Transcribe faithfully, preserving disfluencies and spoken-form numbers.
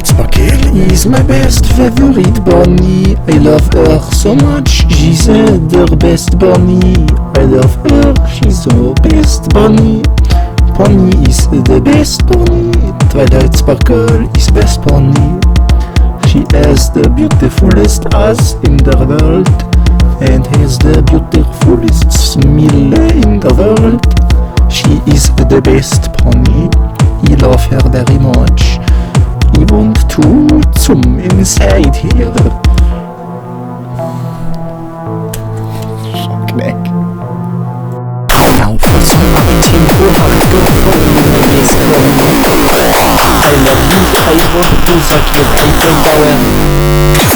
Twilight Sparkle is my best favorite bunny. I love her so much, she's the best bunny. I love her, she's the best bunny. Pony is the best bunny. Twilight Sparkle is best bunny. She has the beautifulest eyes in the world, and has the beautifulest smile in the world. She is the best pony. I love her very much. I want to zoom inside here. Knack. Now for some acting for hardcore pony, my best pony. I love you, I want to suck your people power.